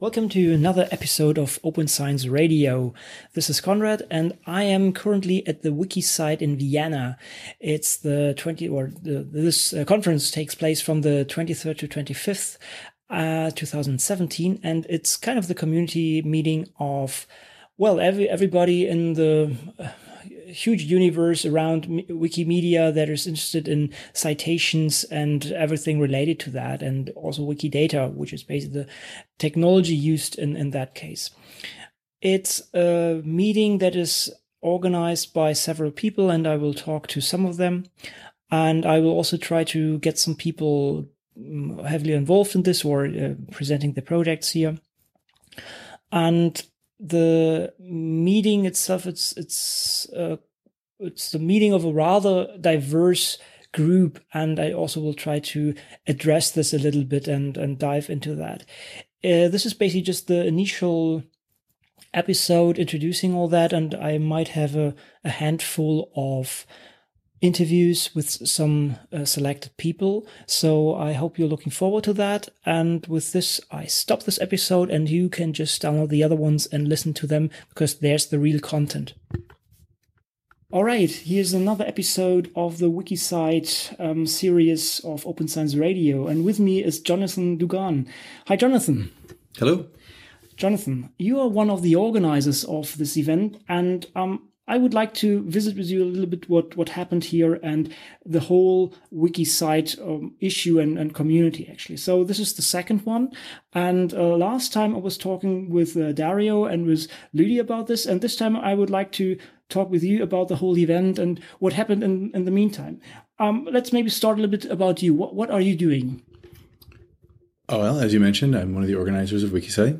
Welcome to another episode of Open Science Radio. This is Konrad, and I am currently at the Wiki site in Vienna. It's this conference takes place from the 23rd to 25th, 2017, and it's kind of the community meeting of, well, everybody in the huge universe around Wikimedia that is interested in citations and everything related to that, and also Wikidata, which is basically the technology used in that case. It's a meeting that is organized by several people, and I will talk to some of them. And I will also try to get some people heavily involved in this or presenting the projects here. And the meeting itself, it's the meeting of a rather diverse group, and I also will try to address this a little bit and dive into that. This is basically just the initial episode introducing all that, and I might have a handful of interviews with some selected people. So I hope you're looking forward to that. And with this, I stop this episode, and you can just download the other ones and listen to them, because there's the real content. All right, here's another episode of the WikiCite series of Open Science Radio. And with me is Jonathan Dugan. Hi, Jonathan. Hello. Jonathan, you are one of the organizers of this event, and I would like to visit with you a little bit what happened here and the whole WikiCite issue and community, actually. So this is the second one. And last time I was talking with Dario and with Lydia about this. And this time I would like to talk with you about the whole event and what happened in the meantime. Let's maybe start a little bit about you. What are you doing? Oh, well, as you mentioned, I'm one of the organizers of WikiCite.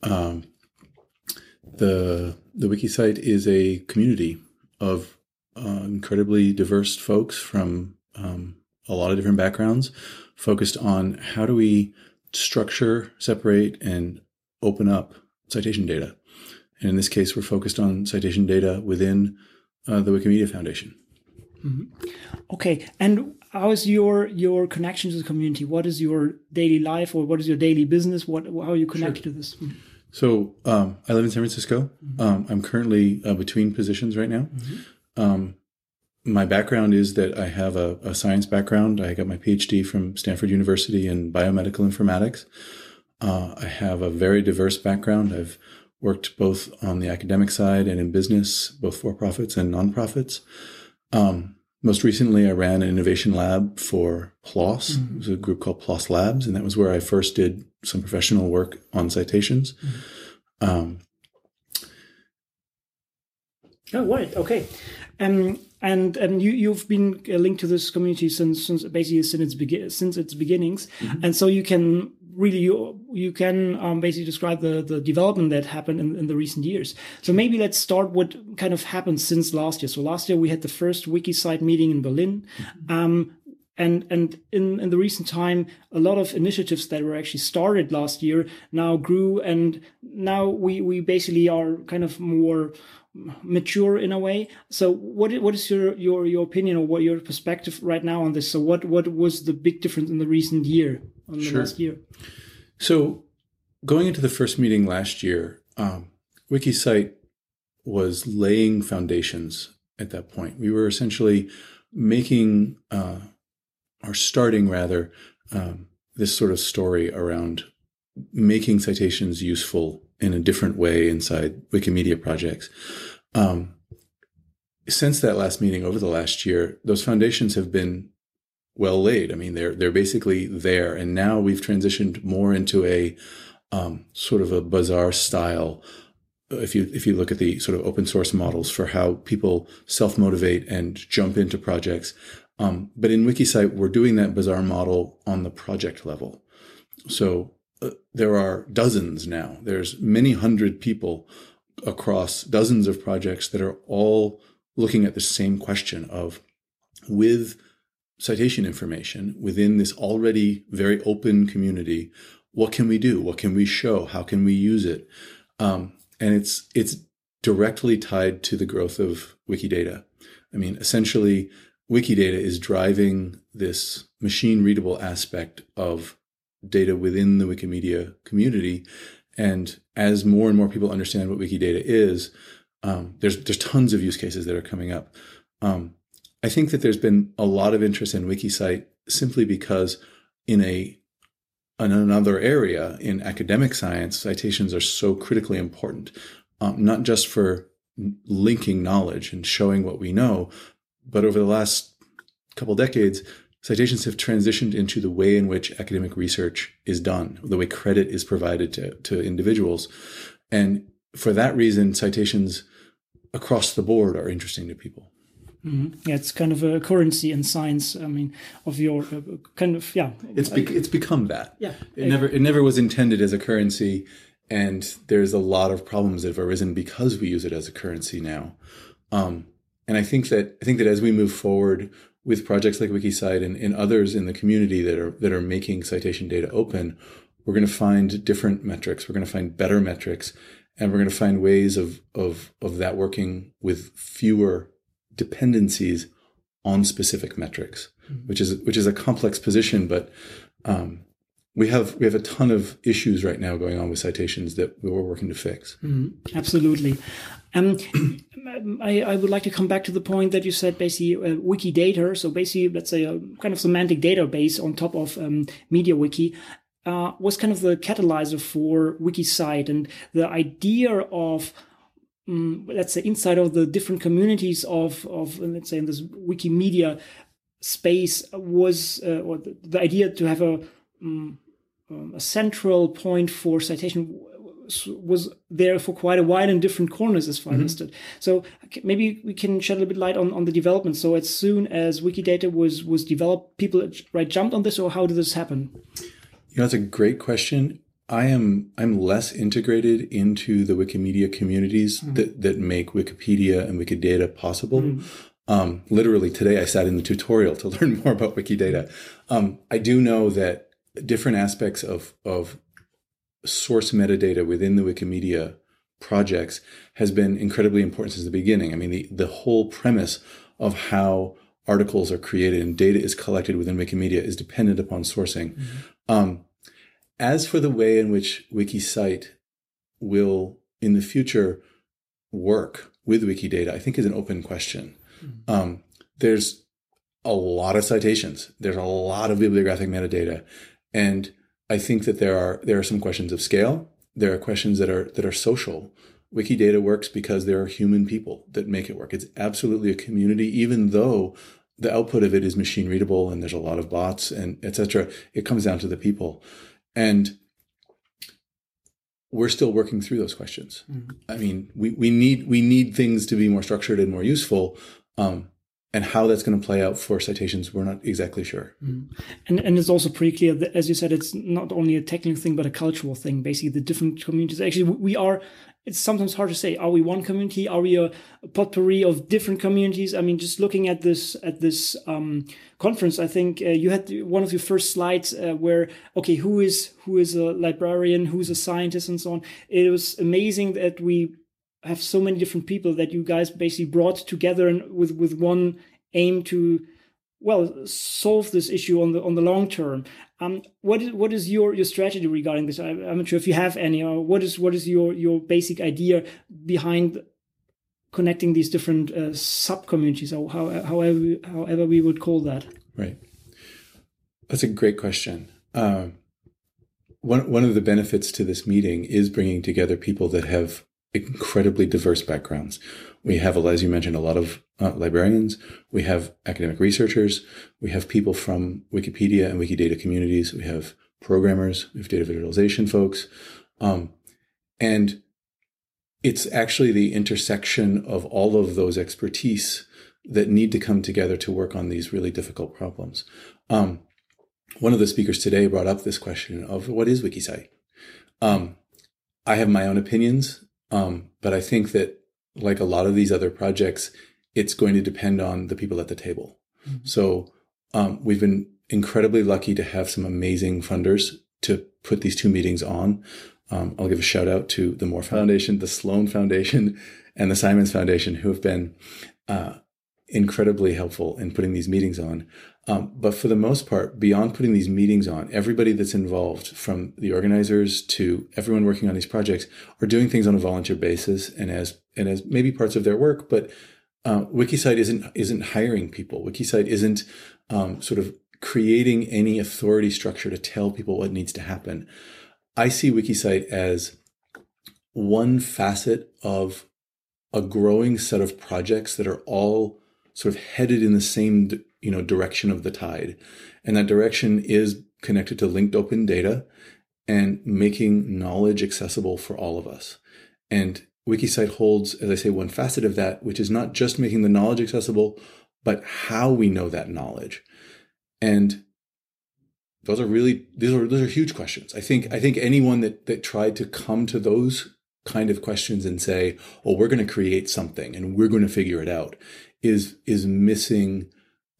The WikiCite is a community of incredibly diverse folks from a lot of different backgrounds, focused on how do we structure, separate, and open up citation data. And in this case, we're focused on citation data within the Wikimedia Foundation. Mm-hmm. Okay, and how is your connection to the community? What is your daily life, or what is your daily business? How are you connected to this? So I live in San Francisco. Mm-hmm. I'm currently between positions right now. Mm-hmm. My background is that I have a science background. I got my PhD from Stanford University in biomedical informatics. I have a very diverse background. I've worked both on the academic side and in business, both for-profits and nonprofits. Most recently, I ran an innovation lab for PLOS. Mm-hmm. It was a group called PLOS Labs, and that was where I first did some professional work on citations. Mm-hmm. Oh, right. Okay. And you've been linked to this community since its beginnings, mm-hmm. And so you can really you can basically describe the development that happened in the recent years. So maybe let's start what kind of happened since last year. So last year we had the first WikiCite meeting in Berlin. Mm-hmm. And in the recent time, a lot of initiatives that were actually started last year now grew, and now we basically are kind of more mature in a way. So what is your opinion, or what your perspective right now on this? So what was the big difference in the recent year, last year? So going into the first meeting last year, WikiCite was laying foundations at that point. We were essentially making starting this sort of story around making citations useful in a different way inside Wikimedia projects. Since that last meeting over the last year, those foundations have been well laid. I mean, they're basically there, and now we've transitioned more into a sort of a bazaar style. If you look at the sort of open source models for how people self-motivate and jump into projects. But in WikiCite, we're doing that bazaar model on the project level. So there are dozens now. There's many hundred people across dozens of projects that are all looking at the same question of, with citation information within this already very open community, what can we do? What can we show? How can we use it? And it's directly tied to the growth of Wikidata. I mean, essentially, Wikidata is driving this machine readable aspect of data within the Wikimedia community. And as more and more people understand what Wikidata is, there's tons of use cases that are coming up. I think that there's been a lot of interest in WikiCite simply because in another area, in academic science, citations are so critically important, not just for linking knowledge and showing what we know, but over the last couple decades, citations have transitioned into the way in which academic research is done, the way credit is provided to individuals. And for that reason, citations across the board are interesting to people. Mm-hmm. Yeah, it's kind of a currency in science. I mean, of your kind of, yeah. It's become that. Yeah. It never was intended as a currency, and there's a lot of problems that have arisen because we use it as a currency now. And I think that as we move forward with projects like WikiCite and others in the community that are making citation data open, we're going to find different metrics. We're going to find better metrics, and we're going to find ways of that working with fewer dependencies on specific metrics, which is a complex position, but we have a ton of issues right now going on with citations that we're working to fix. Mm-hmm. Absolutely. I would like to come back to the point that you said basically Wikidata, so basically let's say a kind of semantic database on top of MediaWiki, was kind of the catalyzer for WikiCite, and the idea of let's say inside of the different communities of let's say in this Wikimedia space was or the idea to have a central point for citation was there for quite a while in different corners, as far as I understood. So maybe we can shed a little bit light on the development. So as soon as Wikidata was developed, people jumped on this, or how did this happen? That's a great question. I'm less integrated into the Wikimedia communities that make Wikipedia and Wikidata possible. Literally today I sat in the tutorial to learn more about Wikidata. I do know that different aspects of source metadata within the Wikimedia projects has been incredibly important since the beginning. I mean, the whole premise of how articles are created and data is collected within Wikimedia is dependent upon sourcing. As for the way in which WikiCite will, in the future, work with Wikidata, I think is an open question. There's a lot of citations. There's a lot of bibliographic metadata. And I think that there are some questions of scale. There are questions that are social. Wikidata works because there are human people that make it work. It's absolutely a community, even though the output of it is machine readable and there's a lot of bots and et cetera. It comes down to the people. And we're still working through those questions. I mean, we need things to be more structured and more useful. And how that's going to play out for citations, we're not exactly sure. And it's also pretty clear that, as you said, it's not only a technical thing, but a cultural thing. Basically, the different communities. Actually, it's sometimes hard to say, are we one community? Are we a potpourri of different communities? I mean, just looking at this conference, I think you had one of your first slides where, okay, who is a librarian, who's a scientist, and so on. It was amazing that we have so many different people that you guys basically brought together and with one aim to, well, solve this issue on the long term. What is your strategy regarding this? I'm not sure if you have any, or what is your basic idea behind connecting these different sub communities, or however we would call that? Right. That's a great question. One of the benefits to this meeting is bringing together people that have incredibly diverse backgrounds. We have, as you mentioned, a lot of librarians. We have academic researchers. We have people from Wikipedia and Wikidata communities. We have programmers. We have data visualization folks. And it's actually the intersection of all of those expertise that need to come together to work on these really difficult problems. One of the speakers today brought up this question of what is WikiCite? I have my own opinions. But I think that, like a lot of these other projects, it's going to depend on the people at the table. So we've been incredibly lucky to have some amazing funders to put these two meetings on. I'll give a shout out to the Moore Foundation, the Sloan Foundation, and the Simons Foundation, who have been incredibly helpful in putting these meetings on. But for the most part, beyond putting these meetings on, everybody that's involved, from the organizers to everyone working on these projects, are doing things on a volunteer basis and as maybe parts of their work. But Wikisite isn't hiring people. Wikisite isn't sort of creating any authority structure to tell people what needs to happen. I see Wikisite as one facet of a growing set of projects that are all sort of headed in the same direction of the tide. And that direction is connected to linked open data and making knowledge accessible for all of us. And Wikisite holds, as I say, one facet of that, which is not just making the knowledge accessible, but how we know that knowledge. And those are huge questions. I think anyone that tried to come to those kind of questions and say, "Oh, we're going to create something and we're going to figure it out," is missing,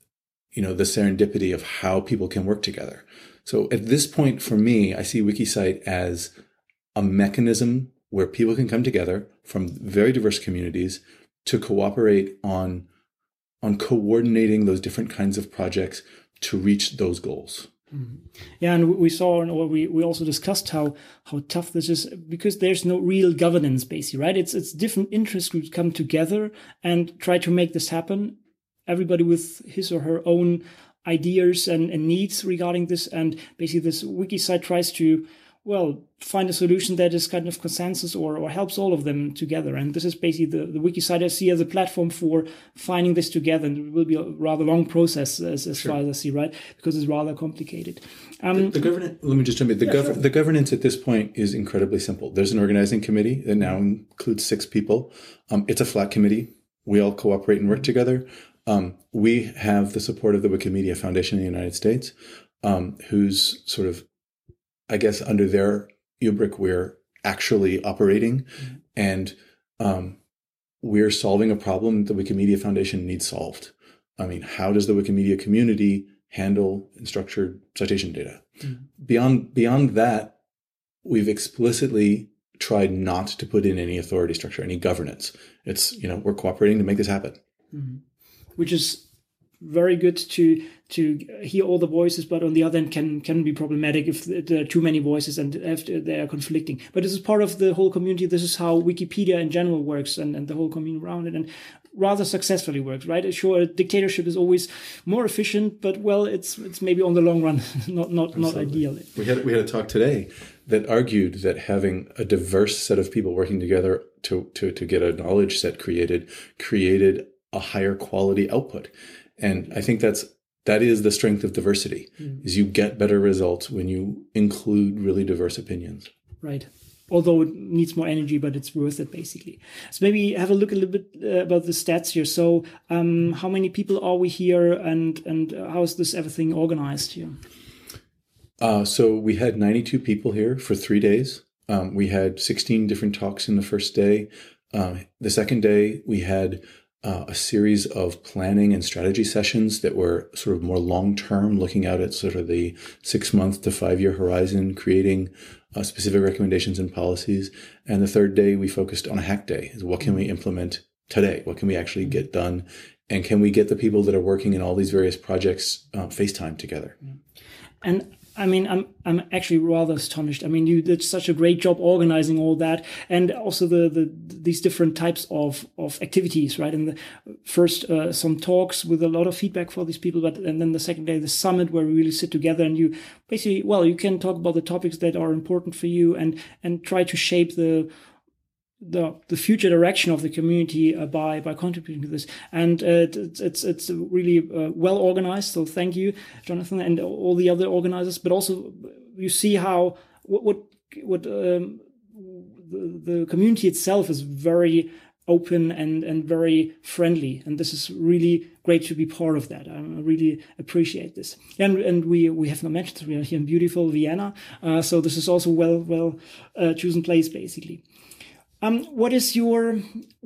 the serendipity of how people can work together. So at this point, for me, I see Wikisite as a mechanism where people can come together from very diverse communities to cooperate on coordinating those different kinds of projects to reach those goals. Yeah, and we saw, or we also discussed how tough this is, because there's no real governance, basically, right? It's different interest groups come together and try to make this happen. Everybody with his or her own ideas and needs regarding this, and basically this Wikisite tries to find a solution that is kind of consensus or helps all of them together. And this is basically the Wikisite I see as a platform for finding this together. And it will be a rather long process as Sure. far as I see, right? Because it's rather complicated. The governance, let me just jump in. The governance at this point is incredibly simple. There's an organizing committee that now includes 6 people. It's a flat committee. We all cooperate and work together. We have the support of the Wikimedia Foundation in the United States, who's sort of, I guess, under their rubric, we're actually operating, and we're solving a problem that the Wikimedia Foundation needs solved. I mean, how does the Wikimedia community handle unstructured citation data? Beyond that, we've explicitly tried not to put in any authority structure, any governance. It's, we're cooperating to make this happen. Which is very good to hear all the voices, but on the other hand can be problematic if there are too many voices and if they are conflicting. But this is part of the whole community. This is how Wikipedia in general works, and the whole community around it, and rather successfully works, right? Sure, a dictatorship is always more efficient, but it's maybe on the long run not ideal. We had a talk today that argued that having a diverse set of people working together to get a knowledge set created a higher quality output. And I think that is the strength of diversity, is you get better results when you include really diverse opinions. Right. Although it needs more energy, but it's worth it, basically. So maybe have a look a little bit about the stats here. So how many people are we here, and how is this everything organized here? So we had 92 people here for 3 days. We had 16 different talks in the first day. The second day, we had a series of planning and strategy sessions that were sort of more long-term, looking out at sort of the 6-month to 5-year horizon, creating specific recommendations and policies. And the third day, we focused on a hack day. What can we implement today? What can we actually get done? And can we get the people that are working in all these various projects FaceTime together? And I mean, I'm actually rather astonished. I mean, you did such a great job organizing all that, and also these different types of activities, right? And the first some talks with a lot of feedback for these people, and then the second day the summit, where we really sit together and you basically, you can talk about the topics that are important for you and try to shape the future direction of the community by contributing to this. And it's really well organized. So thank you, Jonathan, and all the other organizers. But also you see how what the community itself is very open and very friendly, and this is really great to be part of that. I really appreciate this. And we have not mentioned, we are here in beautiful Vienna, so this is also well chosen place, basically. What is your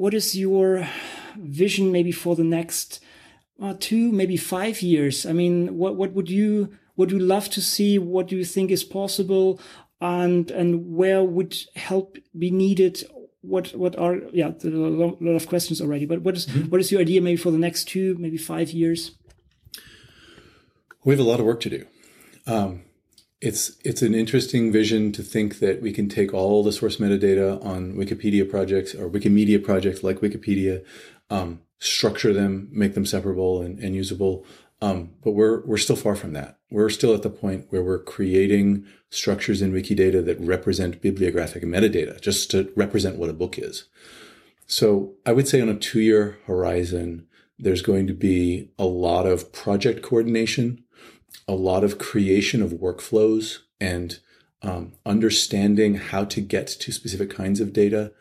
vision maybe for the next 2, maybe 5 years? I mean, what would you love to see? What do you think is possible, and where would help be needed what are there are a lot of questions already, but what is your idea maybe for the next 2, maybe 5 years? We have a lot of work to do. It's an interesting vision to think that we can take all the source metadata on Wikipedia projects or Wikimedia projects like Wikipedia, structure them, make them separable and usable. But we're still far from that. We're still at the point where we're creating structures in Wikidata that represent bibliographic metadata, just to represent what a book is. So I would say on a 2-year horizon, there's going to be a lot of project coordination, a lot of creation of workflows, and understanding how to get to specific kinds of data.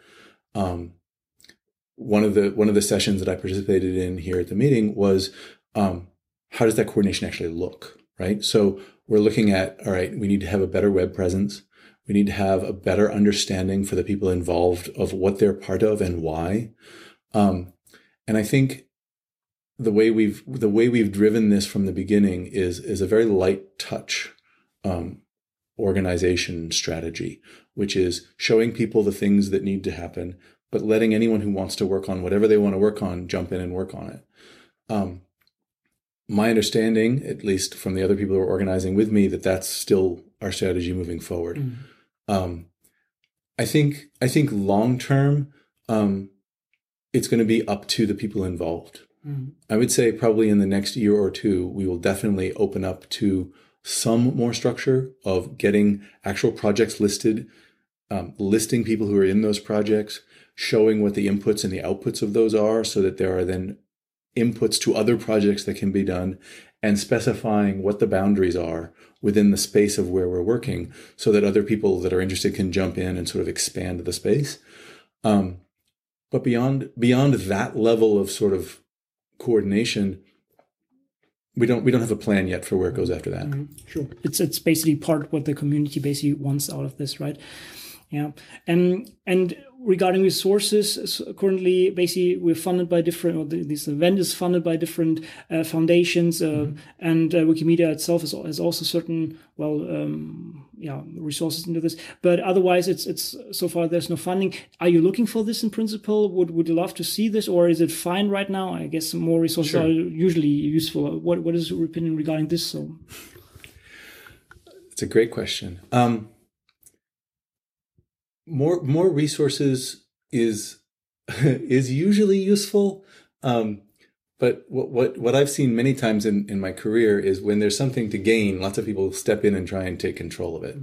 One of the sessions that I participated in here at the meeting was how does that coordination actually look, right? So we're looking at, all right, we need to have a better web presence. We need to have a better understanding for the people involved of what they're part of and why. And I think the way we've driven this from the beginning is a very light touch organization strategy, which is showing people the things that need to happen, but letting anyone who wants to work on whatever they want to work on jump in and work on it. My understanding, at least from the other people who are organizing with me, that's still our strategy moving forward. I think long term, it's going to be up to the people involved. I would say probably in the next year or 2, we will definitely open up to some more structure of getting actual projects listed, listing people who are in those projects, showing what the inputs and the outputs of those are so that there are then inputs to other projects that can be done, and specifying what the boundaries are within the space of where we're working so that other people that are interested can jump in and sort of expand the space. But beyond that level of sort of coordination, we don't have a plan yet for where it goes after that. Sure. It's basically part of what the community basically wants out of this, right? Yeah. And regarding resources, currently, basically, we're funded by this event is funded by different foundations, and Wikimedia itself has also certain, resources into this. But otherwise, it's so far there's no funding. Are you looking for this in principle? Would you love to see this, or is it fine right now? I guess more resources are usually useful. What is your opinion regarding this? So, it's a great question. More resources is usually useful, but what I've seen many times in my career is when there's something to gain, lots of people step in and try and take control of it.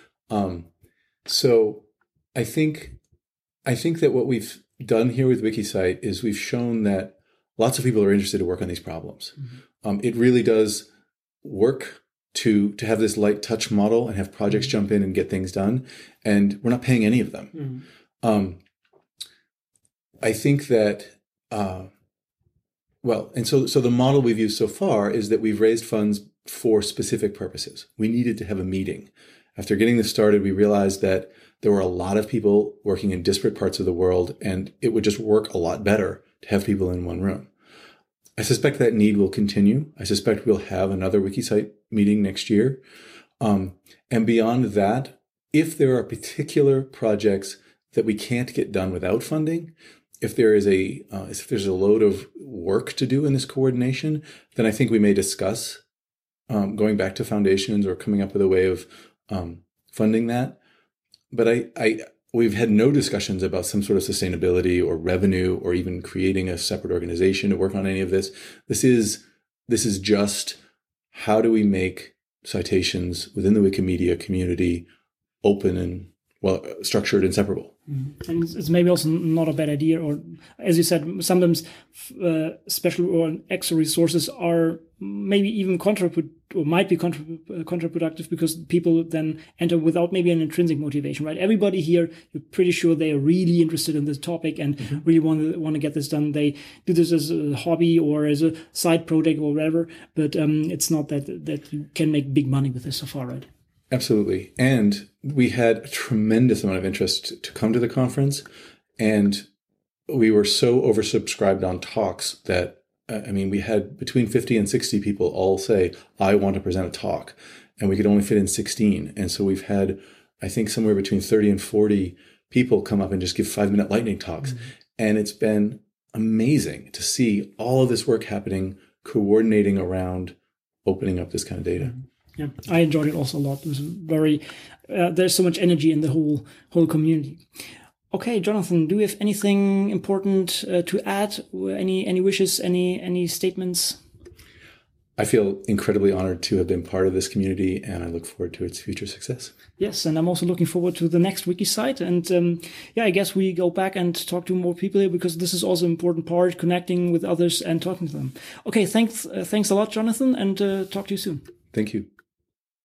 So I think that what we've done here with WikiCite is we've shown that lots of people are interested to work on these problems. It really does work to have this light touch model and have projects jump in and get things done. And we're not paying any of them. I think that, so the model we've used so far is that we've raised funds for specific purposes. We needed to have a meeting. After getting this started, we realized that there were a lot of people working in disparate parts of the world, and it would just work a lot better to have people in one room. I suspect that need will continue. I suspect we'll have another WikiCite meeting next year. And beyond that, if there are particular projects that we can't get done without funding, if there's a load of work to do in this coordination, then I think we may discuss going back to foundations or coming up with a way of funding that. But we've had no discussions about some sort of sustainability or revenue or even creating a separate organization to work on any of this. This is just how do we make citations within the Wikimedia community open and structured and separable. And it's maybe also not a bad idea, or as you said, sometimes special or extra resources are maybe even might be counterproductive because people then enter without maybe an intrinsic motivation, right? Everybody here, you're pretty sure they are really interested in this topic and really want to get this done. They do this as a hobby or as a side project or whatever, but it's not that you can make big money with this so far, right? Absolutely. And we had a tremendous amount of interest to come to the conference. And we were so oversubscribed on talks that, we had between 50 and 60 people all say, I want to present a talk. And we could only fit in 16. And so we've had, I think, somewhere between 30 and 40 people come up and just give 5-minute lightning talks. And it's been amazing to see all of this work happening, coordinating around opening up this kind of data. Yeah, I enjoyed it also a lot. It was very, there's so much energy in the whole community. Okay, Jonathan, do you have anything important to add? Any wishes, any statements? I feel incredibly honored to have been part of this community, and I look forward to its future success. Yes, and I'm also looking forward to the next WikiCite. And I guess we go back and talk to more people here, because this is also an important part, connecting with others and talking to them. Okay, thanks a lot, Jonathan, and talk to you soon. Thank you.